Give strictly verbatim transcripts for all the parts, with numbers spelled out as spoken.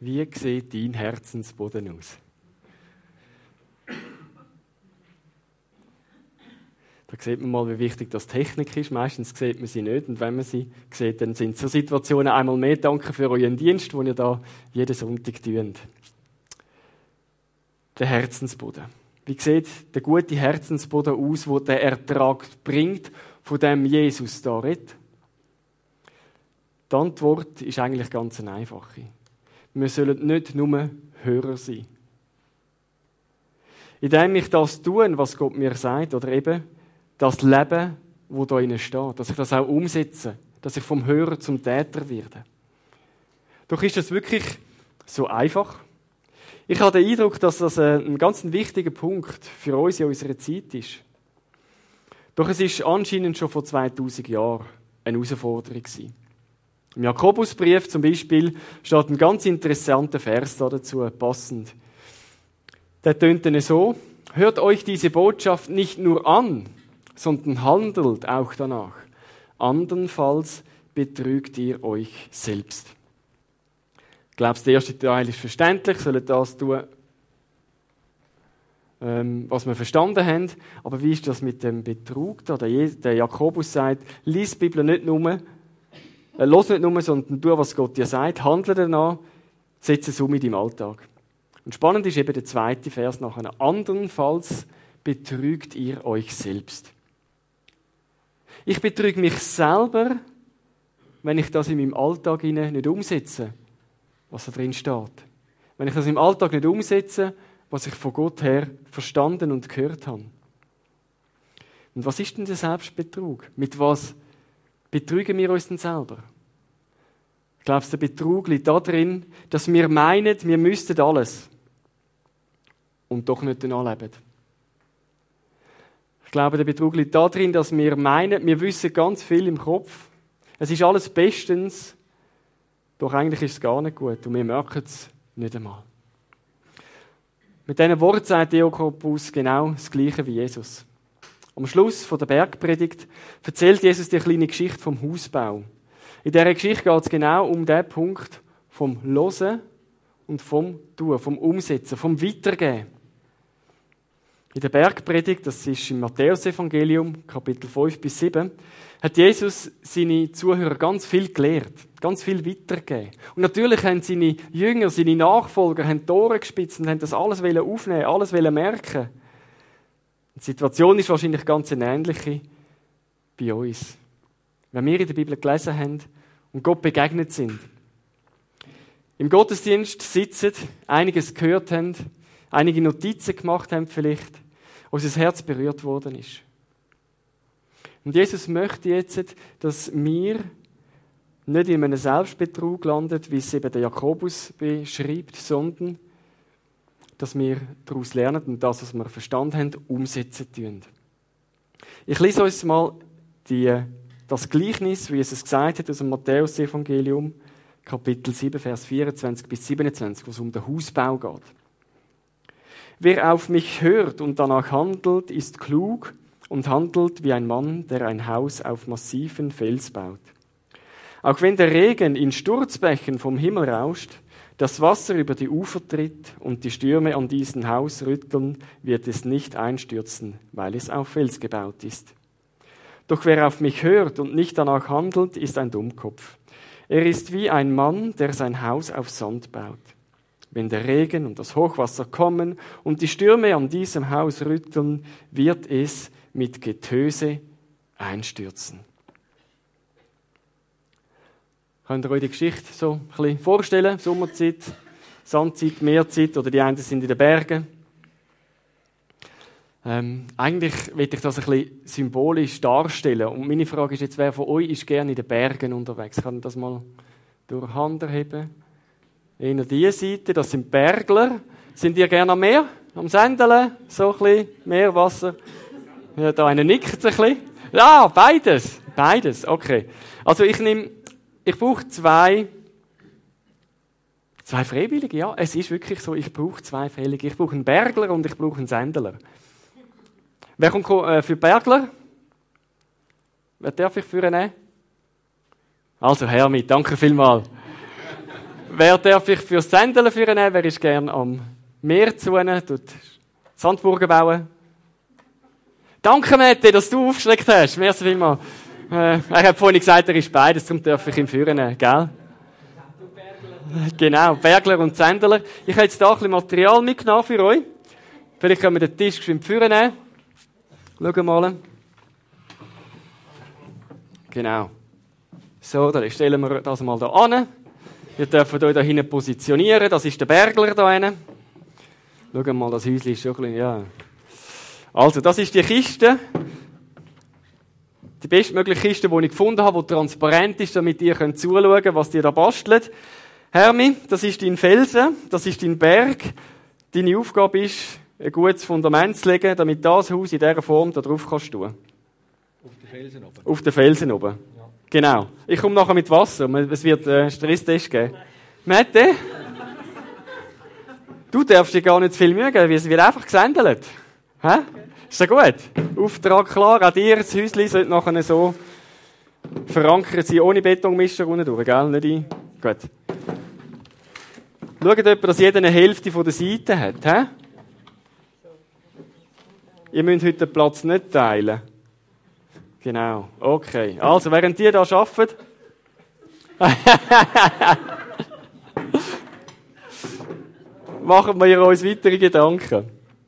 Wie sieht dein Herzensboden aus? Da sieht man mal, wie wichtig das Technik ist. Meistens sieht man sie nicht. Und wenn man sie sieht, dann sind so Situationen einmal mehr. Danke für euren Dienst, den ihr da jeden Sonntag tut. Der Herzensboden. Wie sieht der gute Herzensboden aus, wo der Ertrag bringt, von dem Jesus da redet? Die Antwort ist eigentlich ganz eine einfache. Wir sollen nicht nur Hörer sein. Indem ich das tue, was Gott mir sagt, oder eben das Leben, das da innen steht, dass ich das auch umsetze, dass ich vom Hörer zum Täter werde. Doch ist das wirklich so einfach? Ich habe den Eindruck, dass das ein ganz wichtiger Punkt für uns in unserer Zeit ist. Doch es ist anscheinend schon vor zweitausend Jahren eine Herausforderung gewesen. Im Jakobusbrief zum Beispiel steht ein ganz interessanter Vers dazu, passend. Der tönt dann so: Hört euch diese Botschaft nicht nur an, sondern handelt auch danach. Andernfalls betrügt ihr euch selbst. Ich glaube, der erste Teil ist verständlich, sollen das tun, ähm, was wir verstanden haben. Aber wie ist das mit dem Betrug da? Der, der Jakobus sagt, lies die Bibel nicht nur, äh, los nicht nur, sondern tu, was Gott dir sagt, handle danach, setze es um in deinem Alltag. Und spannend ist eben der zweite Vers nachher. Andernfalls betrügt ihr euch selbst. Ich betrüge mich selber, wenn ich das in meinem Alltag nicht umsetze, was da drin steht. Wenn ich das im Alltag nicht umsetze, was ich von Gott her verstanden und gehört habe. Und was ist denn der Selbstbetrug? Mit was betrügen wir uns denn selber? Ich glaube, der Betrug liegt darin, dass wir meinen, wir müssten alles und doch nicht danach leben. Ich glaube, der Betrug liegt darin, dass wir meinen, wir wissen ganz viel im Kopf. Es ist alles bestens, doch eigentlich ist es gar nicht gut und wir merken es nicht einmal. Mit diesen Worten sagt Jakobus genau das Gleiche wie Jesus. Am Schluss der Bergpredigt erzählt Jesus die kleine Geschichte vom Hausbau. In dieser Geschichte geht es genau um den Punkt vom Hören und vom Tun, vom Umsetzen, vom Weitergeben. In der Bergpredigt, das ist im Matthäusevangelium, Kapitel fünf bis sieben, hat Jesus seine Zuhörer ganz viel gelehrt, ganz viel weitergegeben. Und natürlich haben seine Jünger, seine Nachfolger, haben die Ohren gespitzt und haben das alles aufnehmen, alles merken. Die Situation ist wahrscheinlich ganz eine ähnliche bei uns. Wenn wir in der Bibel gelesen haben und Gott begegnet sind, im Gottesdienst sitzen, einiges gehört haben, einige Notizen gemacht haben vielleicht, unser Herz berührt worden ist. Und Jesus möchte jetzt, dass wir nicht in einem Selbstbetrug landen, wie es eben der Jakobus beschreibt, sondern dass wir daraus lernen und das, was wir verstanden haben, umsetzen tun. Ich lese uns mal die, das Gleichnis, wie Jesus gesagt hat, aus dem Matthäusevangelium, Kapitel sieben, Vers vierundzwanzig bis siebenundzwanzig, wo es um den Hausbau geht. Wer auf mich hört und danach handelt, ist klug und handelt wie ein Mann, der ein Haus auf massiven Fels baut. Auch wenn der Regen in Sturzbächen vom Himmel rauscht, das Wasser über die Ufer tritt und die Stürme an diesem Haus rütteln, wird es nicht einstürzen, weil es auf Fels gebaut ist. Doch wer auf mich hört und nicht danach handelt, ist ein Dummkopf. Er ist wie ein Mann, der sein Haus auf Sand baut. Wenn der Regen und das Hochwasser kommen und die Stürme an diesem Haus rütteln, wird es mit Getöse einstürzen. Könnt ihr euch die Geschichte so ein bisschen vorstellen? Sommerzeit, Sandzeit, Meerzeit oder die einen sind in den Bergen. Ähm, eigentlich will ich das ein bisschen symbolisch darstellen. Und meine Frage ist jetzt, wer von euch ist gerne in den Bergen unterwegs? Kann ich das mal durch die Hand erheben? Eher diese Seite, das sind Bergler. Sind ihr gerne am Meer? Am Sendeln? So ein bisschen Meerwasser? Ja, da einer nickt ein bisschen. Ja, beides. Beides, okay. Also ich nehme, ich brauche zwei, zwei Freiwillige, ja. Es ist wirklich so, ich brauche zwei Freiwillige. Ich brauche einen Bergler und ich brauche einen Sendler. Wer kommt äh, für Bergler? Wer darf ich für nehmen? Also, Herr mit, danke vielmals. Wer darf ich fürs Sendeln führen? Wer ist gerne am Meer zu ihnen, tut Sandburgen bauen? Danke, Mette, dass du aufgeschreckt hast. Merci vielmals. Äh, er hat vorhin gesagt, er ist beides, darum darf ich ihn führen, gell? Genau, Bergler und Sendler. Ich habe jetzt hier ein bisschen Material mitgenommen für euch. Vielleicht können wir den Tisch geschwind führen. Schauen mal. Genau. So, dann stellen wir das mal hier an. Ihr dürft euch da hinten positionieren. Das ist der Bergler da hinten. Schauen mal, das Häuschen ist schon ein bisschen, ja. Also, das ist die Kiste. Die bestmögliche Kiste, die ich gefunden habe, die transparent ist, damit ihr könnt zuschauen könnt, was ihr da bastelt. Hermi, das ist dein Felsen, das ist dein Berg. Deine Aufgabe ist, ein gutes Fundament zu legen, damit das Haus in dieser Form da drauf kannst tun. Auf den Felsen oben? Auf den Felsen oben. Ja. Genau. Ich komme nachher mit Wasser. Es wird einen Stresstest geben. Mette? Du darfst dir gar nicht zu viel Mühe geben, es wird einfach gesendet. Hä? Ist das gut? Auftrag klar, auch dir, das Häuschen sollte nachher so verankert sein, ohne Betonmischer unten durch, gell? Nicht ein? Gut. Schaut jemand, dass jeder eine Hälfte von der Seite hat, hä? Ihr müsst heute den Platz nicht teilen. Genau, okay. Also, während ihr da arbeitet... machen wir uns weitere Gedanken.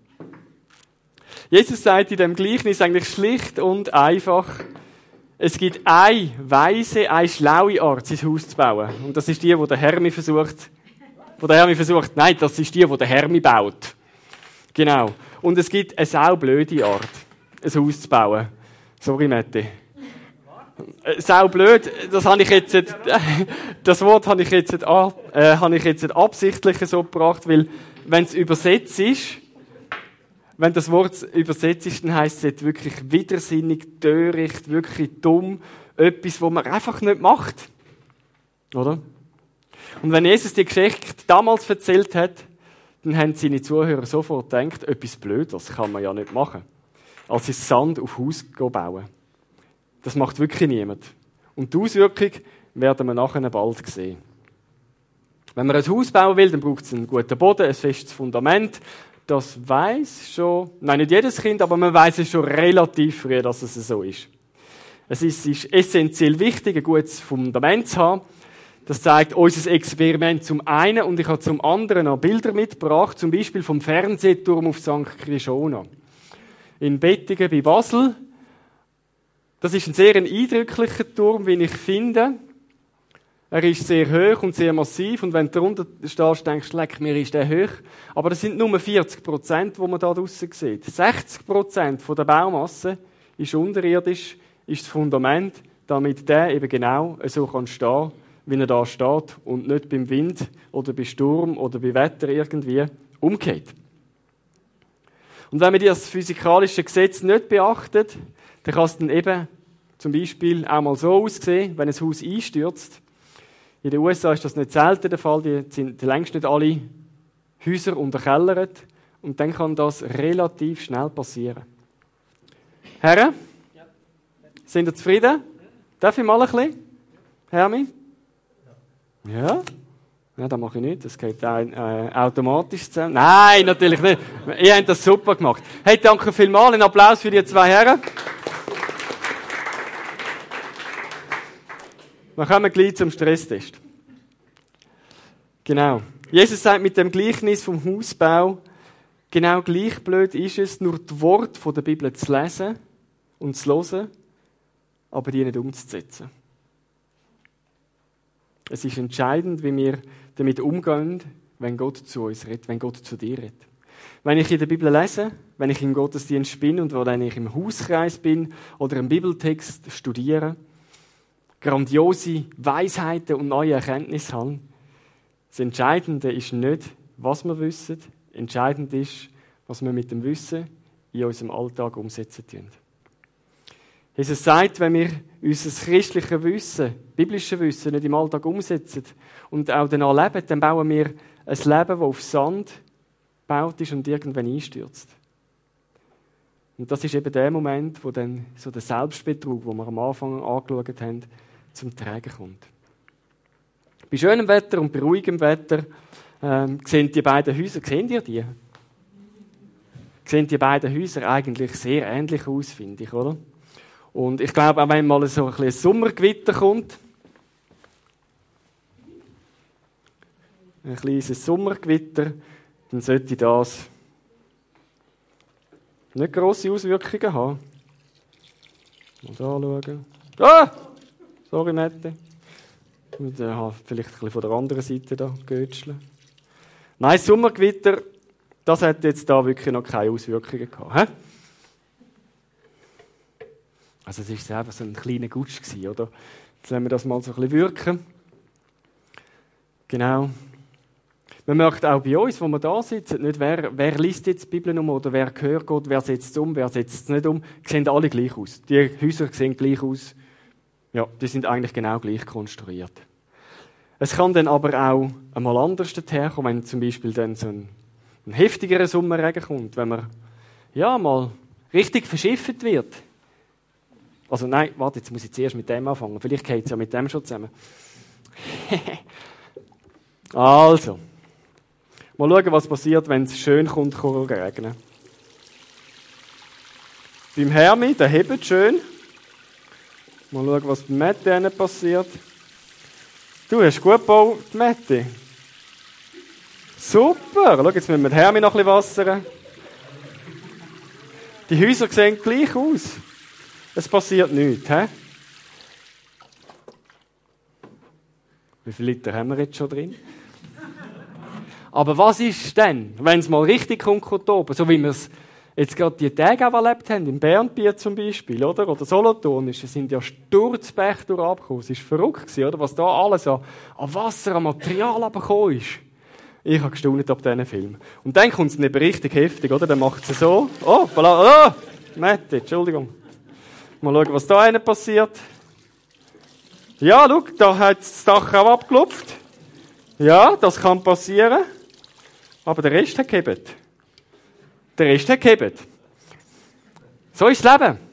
Jesus sagt in dem Gleichnis eigentlich schlicht und einfach, es gibt eine weise, eine schlaue Art, sein Haus zu bauen. Und das ist die, die der Hermi versucht, wo der Hermi versucht, nein, das ist die, die der Hermi baut. Genau. Und es gibt eine saublöde Art, ein Haus zu bauen. Sorry, Mette. Saublöd, das habe ich jetzt, das Wort habe ich jetzt, äh, habe ich jetzt absichtlich so gebracht, weil, wenn es übersetzt ist, wenn das Wort übersetzt ist, dann heisst es jetzt wirklich widersinnig, töricht, wirklich dumm, etwas, was man einfach nicht macht. Oder? Und wenn Jesus die Geschichte damals erzählt hat, dann haben seine Zuhörer sofort gedacht, etwas Blödes kann man ja nicht machen. Als ist Sand auf Haus bauen. Das macht wirklich niemand. Und die Auswirkung werden wir nachher bald sehen. Wenn man ein Haus bauen will, dann braucht es einen guten Boden, ein festes Fundament. Das weiss schon, nein, nicht jedes Kind, aber man weiss es schon relativ früh, dass es so ist. Es ist, es ist essentiell wichtig, ein gutes Fundament zu haben. Das zeigt unser Experiment zum einen, und ich habe zum anderen noch Bilder mitgebracht, zum Beispiel vom Fernsehturm auf Sankt Krishona. In Bettingen bei Basel. Das ist ein sehr eindrücklicher Turm, wie ich finde. Er ist sehr hoch und sehr massiv, und wenn du darunter stehst, denkst du, leck, mir ist der hoch. Aber das sind nur vierzig Prozent, die man da draussen sieht. sechzig Prozent der Baumasse ist unterirdisch, ist das Fundament, damit der eben genau so kann stehen, wie er da steht, und nicht beim Wind oder bei Sturm oder bei Wetter irgendwie umgeht. Und wenn man das physikalische Gesetz nicht beachtet, dann kann es dann eben zum Beispiel auch mal so aussehen, wenn ein Haus einstürzt. In den U S A ist das nicht selten der Fall, die sind längst nicht alle Häuser unterkellert, und dann kann das relativ schnell passieren. Herren, ja. Sind ihr zufrieden? Darf ich mal ein bisschen? Hermi? Ja. Ja? Ja, das mache ich nicht, das geht ein, äh, automatisch zusammen. Nein, natürlich nicht. Ihr habt das super gemacht. Hey, danke vielmals, einen Applaus für die zwei Herren. Wir kommen gleich zum Stresstest. Genau. Jesus sagt mit dem Gleichnis vom Hausbau, genau gleich blöd ist es, nur die Worte der Bibel zu lesen und zu hören, aber die nicht umzusetzen. Es ist entscheidend, wie wir damit umgehen, wenn Gott zu uns redet, wenn Gott zu dir redet. Wenn ich in der Bibel lese, wenn ich im Gottesdienst bin und wenn ich im Hauskreis bin oder einen Bibeltext studiere, grandiose Weisheiten und neue Erkenntnisse haben, das Entscheidende ist nicht, was wir wissen, entscheidend ist, was wir mit dem Wissen in unserem Alltag umsetzen tun. Jesus sagt, wenn wir unser christliches Wissen, biblisches Wissen nicht im Alltag umsetzen und auch danach leben, dann bauen wir ein Leben, das auf Sand gebaut ist und irgendwann einstürzt. Und das ist eben der Moment, wo dann so der Selbstbetrug, den wir am Anfang angeschaut haben, zum Tragen kommt. Bei schönem Wetter und bei ruhigem Wetter ähm, sehen die beiden Häuser, sehen ihr die? Sehen die beiden Häuser eigentlich sehr ähnlich aus, finde ich, oder? Und ich glaube, auch wenn mal so ein bisschen Sommergewitter kommt, ein kleines Sommergewitter, dann sollte das nicht grosse Auswirkungen haben. Mal da schauen. Ah! Sorry, Mette. Ich habe vielleicht ein bisschen von der anderen Seite da gehötschelt. Nein, das Sommergewitter, das hat jetzt da wirklich noch keine Auswirkungen gehabt. He? Also es war einfach so ein kleiner Gutsch gewesen, oder? Jetzt lassen wir das mal so ein bisschen wirken. Genau. Man merkt auch bei uns, wo wir da sitzen, nicht wer, wer liest jetzt die Bibel um oder wer hört Gott, wer setzt es um, wer setzt es nicht um. Die sehen alle gleich aus. Die Häuser sehen gleich aus. Ja, die sind eigentlich genau gleich konstruiert. Es kann dann aber auch einmal anders herkommen, wenn zum Beispiel dann so ein, ein heftigerer Sommerregen kommt, wenn man ja mal richtig verschifft wird. Also nein, warte, jetzt muss ich zuerst mit dem anfangen. Vielleicht geht es ja mit dem schon zusammen. Also, mal schauen, was passiert, wenn es schön kommt, kann regnen. Beim Hermi, der hebt schön. Mal schauen, was beim Mette passiert. Du hast gut gebaut, Mette. Super! Schau, jetzt müssen wir den Hermi noch ein bisschen wassern. Die Häuser sehen gleich aus. Es passiert nichts, hä? Wie viele Liter haben wir jetzt schon drin? Aber was ist denn, wenn es mal richtig kommt, kommt oben, so wie wir es jetzt gerade die Tage auch erlebt haben, in Bernbiet zum Beispiel, oder? Oder Solothurn, es sind ja Sturzbäche durchgekommen. Es war verrückt, oder? Was da alles an, an Wasser, an Material abgekommen ist. Ich habe gestaunt ab diesen Film. Und dann kommt es nicht richtig heftig, oder? Dann macht es so. Oh, oh, Mette, Entschuldigung. Mal schauen, was da einem passiert. Ja, schau, da hat das Dach auch abgelupft. Ja, das kann passieren. Aber der Rest hat gehebt. Der Rest hat gehebt. So ist das Leben.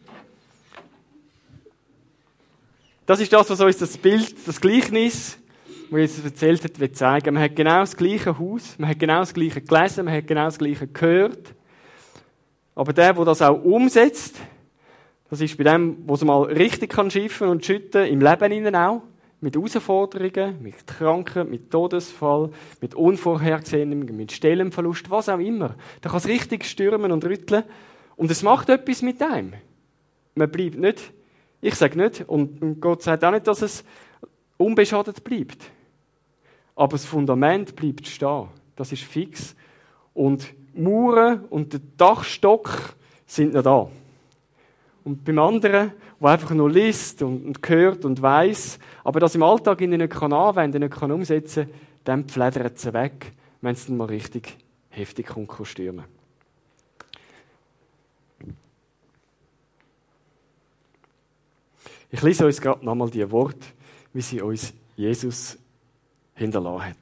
Das ist das, was uns das Bild, das Gleichnis, das Jesus erzählt hat, will zeigen. Man hat genau das gleiche Haus, man hat genau das gleiche gelesen, man hat genau das gleiche gehört. Aber der, der das auch umsetzt, das ist bei dem, wo es mal richtig kann schiffen und schütten, im Leben innen auch, mit Herausforderungen, mit Krankheit, mit Todesfall, mit Unvorhergesehenem, mit Stellenverlust, was auch immer. Da kann es richtig stürmen und rütteln. Und es macht etwas mit einem. Man bleibt nicht, ich sage nicht, und Gott sagt auch nicht, dass es unbeschadet bleibt. Aber das Fundament bleibt stehen. Das ist fix. Und die Mauern und der Dachstock sind noch da. Und beim anderen, der einfach nur liest und, und hört und weiss, aber das im Alltag nicht anwenden kann, nicht umsetzen kann, dann pfledert es weg, wenn es dann mal richtig heftig kommt, kann stürmen. Ich lese uns gerade nochmal die Worte, wie sie uns Jesus hinterlassen hat.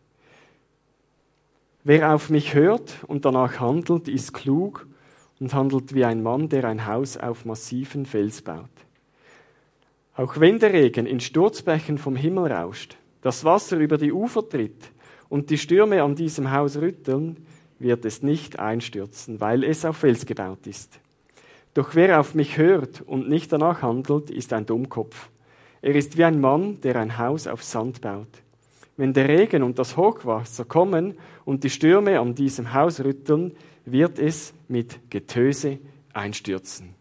Wer auf mich hört und danach handelt, ist klug und handelt wie ein Mann, der ein Haus auf massiven Fels baut. Auch wenn der Regen in Sturzbächen vom Himmel rauscht, das Wasser über die Ufer tritt und die Stürme an diesem Haus rütteln, wird es nicht einstürzen, weil es auf Fels gebaut ist. Doch wer auf mich hört und nicht danach handelt, ist ein Dummkopf. Er ist wie ein Mann, der ein Haus auf Sand baut. Wenn der Regen und das Hochwasser kommen und die Stürme an diesem Haus rütteln, wird es mit Getöse einstürzen.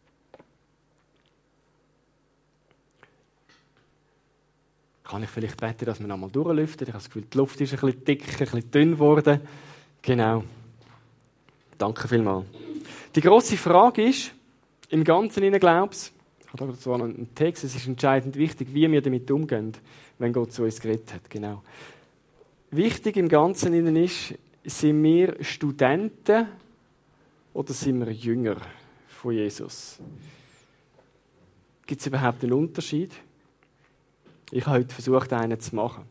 Kann ich vielleicht beten, dass wir nochmal durchlüften? Ich habe das Gefühl, die Luft ist ein bisschen dick, ein bisschen dünn geworden. Genau. Danke vielmals. Die grosse Frage ist, im Ganzen innen glaubst, ich habe zwar noch einen Text, es ist entscheidend wichtig, wie wir damit umgehen, wenn Gott zu uns geredet hat. Genau. Wichtig im Ganzen innen ist, sind wir Studenten oder sind wir Jünger von Jesus? Gibt es überhaupt einen Unterschied? Ich habe heute versucht, einen zu machen.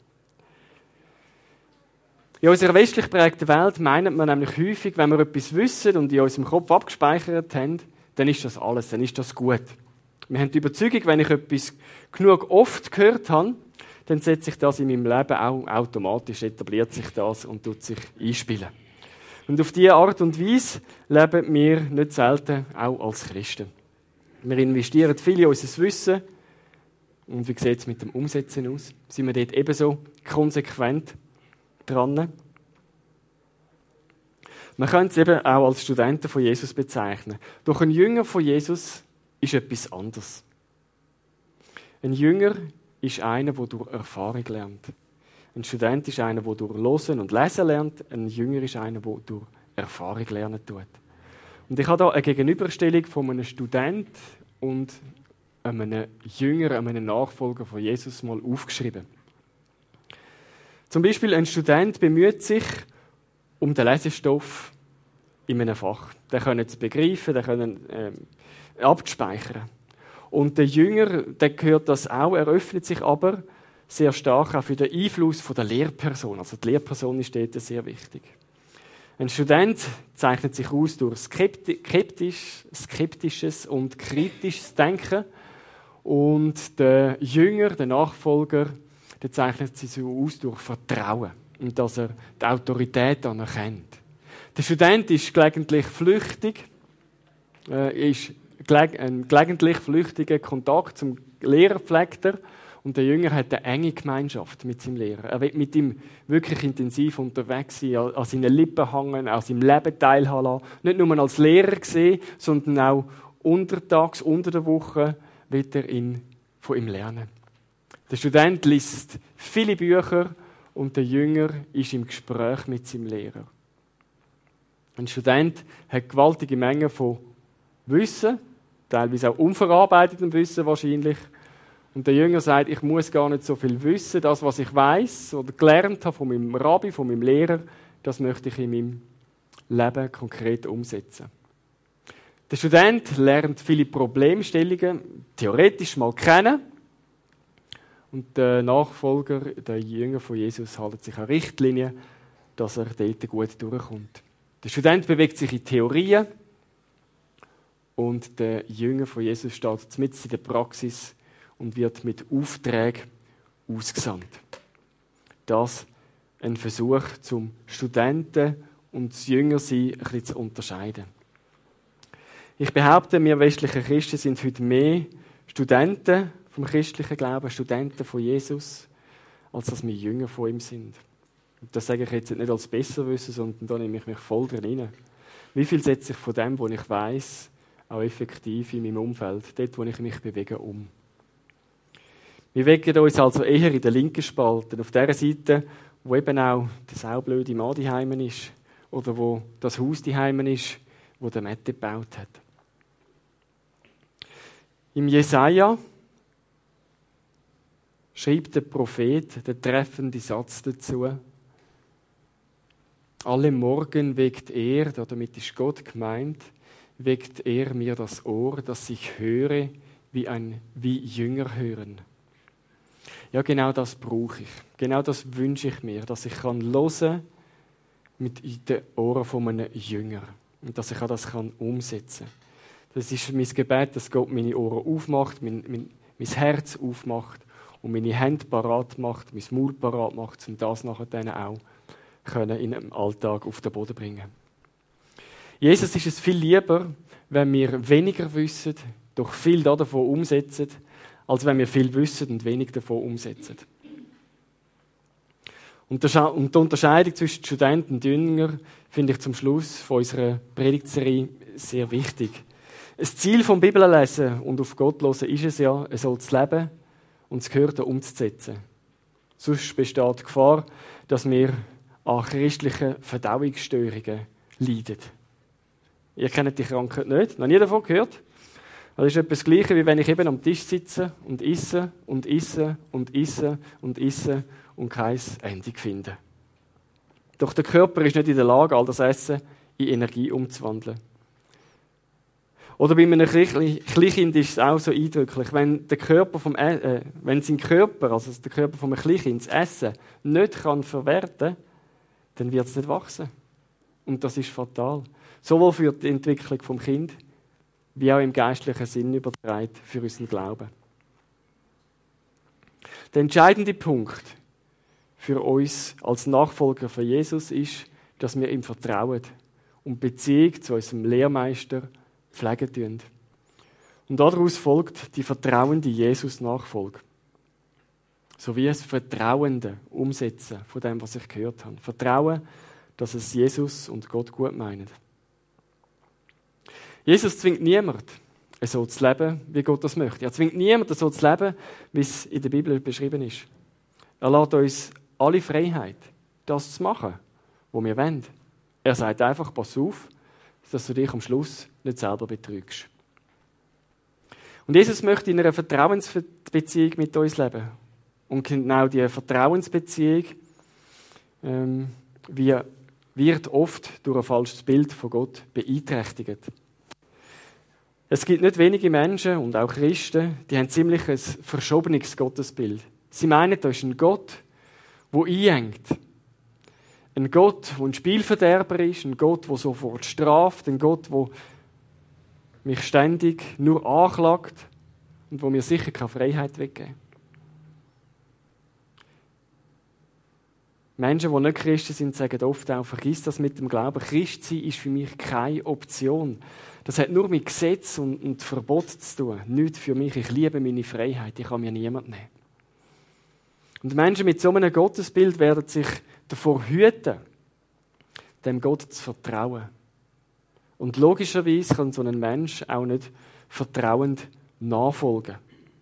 In unserer westlich geprägten Welt meint man nämlich häufig, wenn wir etwas wissen und in unserem Kopf abgespeichert haben, dann ist das alles, dann ist das gut. Wir haben die Überzeugung, wenn ich etwas genug oft gehört habe, dann setzt sich das in meinem Leben auch automatisch, etabliert sich das und tut sich einspielen. Und auf diese Art und Weise leben wir nicht selten auch als Christen. Wir investieren viel in unser Wissen. Und wie sieht es mit dem Umsetzen aus? Sind wir dort ebenso konsequent dran? Man könnte es eben auch als Studenten von Jesus bezeichnen. Doch ein Jünger von Jesus ist etwas anderes. Ein Jünger ist einer, der durch Erfahrung lernt. Ein Student ist einer, der durch Hören und Lesen lernt. Ein Jünger ist einer, der durch Erfahrung lernen tut. Und ich habe hier eine Gegenüberstellung von einem Student und einem Jünger, einem Nachfolger von Jesus mal aufgeschrieben. Zum Beispiel ein Student bemüht sich um den Lesestoff in einem Fach. Den können sie begreifen, den können ähm, abspeichern. Und der Jünger, der gehört das auch, er öffnet sich aber sehr stark auch für den Einfluss von der Lehrperson. Also die Lehrperson ist dort sehr wichtig. Ein Student zeichnet sich aus durch skeptisch, skeptisches und kritisches Denken. Und der Jünger, der Nachfolger, der zeichnet sich so aus durch Vertrauen und dass er die Autorität anerkennt. Der Student ist gelegentlich flüchtig, äh, ist ein gelegentlich flüchtiger Kontakt zum Lehrer pflegt er, und der Jünger hat eine enge Gemeinschaft mit seinem Lehrer. Er will mit ihm wirklich intensiv unterwegs sein, an seinen Lippen hängen, an seinem Leben teilhaben lassen. Nicht nur als Lehrer sehen, sondern auch untertags, unter der Woche, wird er ihn, von ihm lernen. Der Student liest viele Bücher und der Jünger ist im Gespräch mit seinem Lehrer. Ein Student hat gewaltige Mengen von Wissen, teilweise auch unverarbeitetem Wissen wahrscheinlich. Und der Jünger sagt, ich muss gar nicht so viel wissen. Das, was ich weiß oder gelernt habe von meinem Rabbi, von meinem Lehrer, das möchte ich in meinem Leben konkret umsetzen. Der Student lernt viele Problemstellungen theoretisch mal kennen. Und der Nachfolger, der Jünger von Jesus, hält sich an Richtlinien, dass er dort gut durchkommt. Der Student bewegt sich in Theorien und der Jünger von Jesus steht mitten in der Praxis und wird mit Aufträgen ausgesandt. Das ein Versuch, zum Studenten und das Jüngersein ein bisschen zu unterscheiden. Ich behaupte, wir westlichen Christen sind heute mehr Studenten vom christlichen Glauben, Studenten von Jesus, als dass wir Jünger von ihm sind. Und das sage ich jetzt nicht als Besserwissen, sondern da nehme ich mich voll drin rein. Wie viel setze ich von dem, was ich weiss, auch effektiv in meinem Umfeld, dort, wo ich mich bewege, um? Wir bewegen uns also eher in der linken Spalte, auf der Seite, wo eben auch der saublöde Mann daheim ist oder wo das Haus daheim ist, wo der Mette gebaut hat. Im Jesaja schreibt der Prophet den treffenden Satz dazu. Alle Morgen weckt er, damit ist Gott gemeint, weckt er mir das Ohr, dass ich höre, wie, ein, wie Jünger hören. Ja, genau das brauche ich. Genau das wünsche ich mir, dass ich kann hören mit den Ohren von einem Jünger und dass ich das kann umsetzen kann. Das ist mein Gebet, dass Gott meine Ohren aufmacht, mein, mein, mein Herz aufmacht und meine Hände parat macht, mein Maul parat macht, um das nachher dann auch können in einem Alltag auf den Boden bringen. Jesus ist es viel lieber, wenn wir weniger wissen, doch viel davon umsetzen, als wenn wir viel wissen und wenig davon umsetzen. Und die Unterscheidung zwischen Studenten und Jüngern finde ich zum Schluss von unserer Predigtserie sehr wichtig. Das Ziel vom Bibellesen und auf Gott hören ist es ja, er soll das Leben und das Gehörte umzusetzen. Sonst besteht die Gefahr, dass wir an christlichen Verdauungsstörungen leiden. Ihr kennt die Krankheit nicht, noch nie davon gehört. Das ist etwas Gleiches, wie wenn ich eben am Tisch sitze und esse und esse und esse und esse und kein Ende finde. Doch der Körper ist nicht in der Lage, all das Essen in Energie umzuwandeln. Oder bei einem Kleinkind ist es auch so eindrücklich, wenn der Körper vom, äh, wenn sein Körper, also der Körper vom Kleinkind, das Essen nicht kann verwerten, dann wird es nicht wachsen. Und das ist fatal. Sowohl für die Entwicklung vom Kind, wie auch im geistlichen Sinn übertragen für unseren Glauben. Der entscheidende Punkt für uns als Nachfolger von Jesus ist, dass wir ihm vertrauen und Beziehung zu unserem Lehrmeister pflegen tun. Und daraus folgt die vertrauende Jesus-Nachfolge. So wie das vertrauende Umsetzen von dem, was ich gehört habe. Vertrauen, dass es Jesus und Gott gut meinen. Jesus zwingt niemand, so zu leben, wie Gott das möchte. Er zwingt niemanden, so zu leben, wie es in der Bibel beschrieben ist. Er lässt uns alle Freiheit, das zu machen, was wir wollen. Er sagt einfach, pass auf, dass du dich am Schluss nicht selber betrügst. Und Jesus möchte in einer Vertrauensbeziehung mit uns leben. Und genau diese Vertrauensbeziehung ähm, wird oft durch ein falsches Bild von Gott beeinträchtigt. Es gibt nicht wenige Menschen und auch Christen, die haben ziemlich ein verschobenes Gottesbild. Sie meinen, da ist ein Gott, der einengt. Ein Gott, der ein Spielverderber ist, ein Gott, der sofort straft, ein Gott, der mich ständig nur anklagt und wo mir sicher keine Freiheit weggeben. Menschen, die nicht Christen sind, sagen oft auch, vergiss das mit dem Glauben. Christ sein ist für mich keine Option. Das hat nur mit Gesetz und, und Verbot zu tun. Nicht für mich. Ich liebe meine Freiheit. Ich kann mir niemand nehmen. Und Menschen mit so einem Gottesbild werden sich davor hüten, dem Gott zu vertrauen. Und logischerweise kann so ein Mensch auch nicht vertrauend nachfolgen.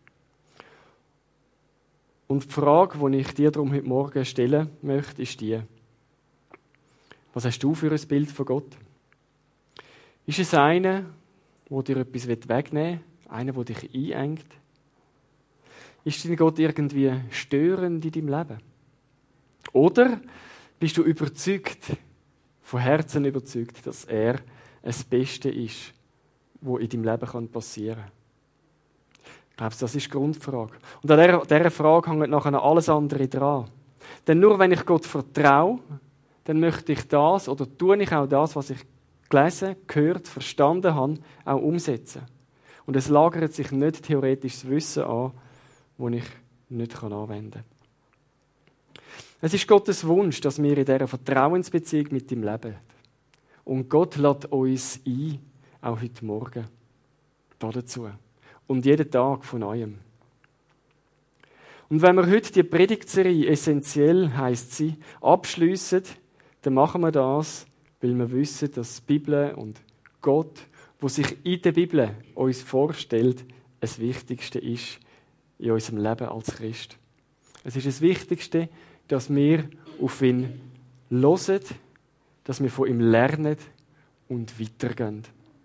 Und die Frage, die ich dir darum heute Morgen stellen möchte, ist die: Was hast du für ein Bild von Gott? Ist es einer, der dir etwas wegnehmen will? Einer, der dich einengt? Ist dein Gott irgendwie störend in deinem Leben? Oder bist du überzeugt, von Herzen überzeugt, dass er das Beste ist, was in deinem Leben passieren kann? Ich glaube, das ist die Grundfrage. Und an dieser, dieser Frage hängt nachher alles andere dran. Denn nur wenn ich Gott vertraue, dann möchte ich das oder tue ich auch das, was ich gelesen, gehört, verstanden habe, auch umsetzen. Und es lagert sich nicht theoretisches Wissen an, das ich nicht anwenden kann. Es ist Gottes Wunsch, dass wir in dieser Vertrauensbeziehung mit ihm leben. Und Gott lädt uns ein, auch heute Morgen, dazu. Und jeden Tag von neuem. Und wenn wir heute die Predigtserie essentiell, heisst sie, abschliessen, dann machen wir das, weil wir wissen, dass die Bibel und Gott, wo sich in der Bibel uns vorstellt, das Wichtigste ist in unserem Leben als Christ. Es ist das Wichtigste, dass wir auf ihn hören, dass wir von ihm lernen und weitergehen.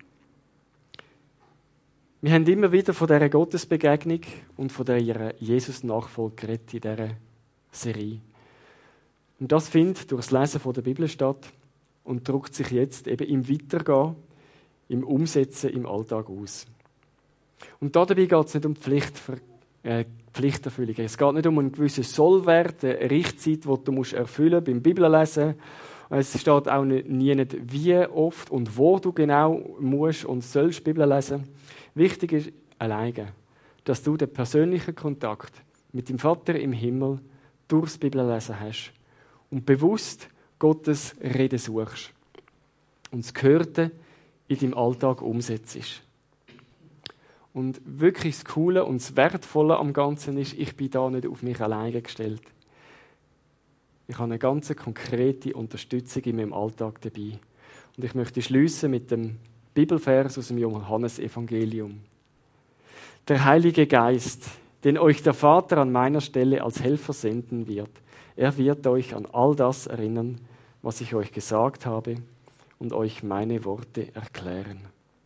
Wir haben immer wieder von dieser Gottesbegegnung und von dieser Jesus-Nachfolge geredet in dieser Serie. Und das findet durch das Lesen der Bibel statt und drückt sich jetzt eben im Weitergehen, im Umsetzen im Alltag aus. Und dabei geht es nicht um Pflicht, äh, Pflichterfüllung. Es geht nicht um einen gewissen Sollwert, eine Richtzeit, die du musst erfüllen musst beim Bibellesen. Es steht auch nicht, nie nicht, wie oft und wo du genau musst und sollst Bibel lesen. Wichtig ist alleine, dass du den persönlichen Kontakt mit dem Vater im Himmel durchs Bibellesen hast und bewusst Gottes Rede suchst und das Gehörte in deinem Alltag umsetzt. Und wirklich das Coole und das Wertvolle am Ganzen ist, ich bin da nicht auf mich alleine gestellt. Ich habe eine ganz konkrete Unterstützung in meinem Alltag dabei. Und ich möchte schliessen mit dem Bibelvers aus dem Johannesevangelium. Der Heilige Geist, den euch der Vater an meiner Stelle als Helfer senden wird, er wird euch an all das erinnern, was ich euch gesagt habe und euch meine Worte erklären.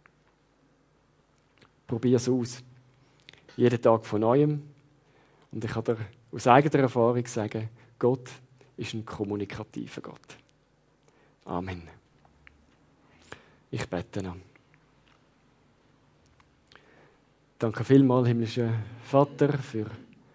Probier es aus. Jeden Tag von Neuem. Und ich kann dir aus eigener Erfahrung sagen, Gott ist ein kommunikativer Gott. Amen. Ich bete noch. Danke vielmals, himmlischer Vater, für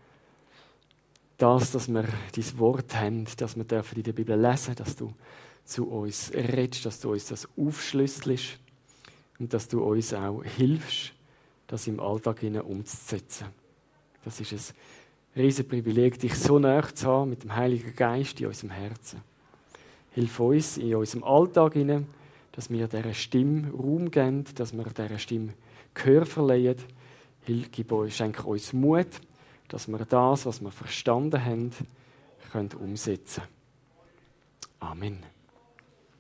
das, dass wir dein Wort haben, dass wir dürfen in der Bibel lesen, dass du zu uns redest, dass du uns das aufschlüsselst und dass du uns auch hilfst, das im Alltag umzusetzen. Das ist ein riesen Privileg, dich so nahe zu haben mit dem Heiligen Geist in unserem Herzen. Hilf uns in unserem Alltag hinein, dass wir dieser Stimme Raum geben, dass wir dieser Stimme Gehör verleihen. Gib uns, schenke uns Mut, dass wir das, was wir verstanden haben, können umsetzen können. Amen.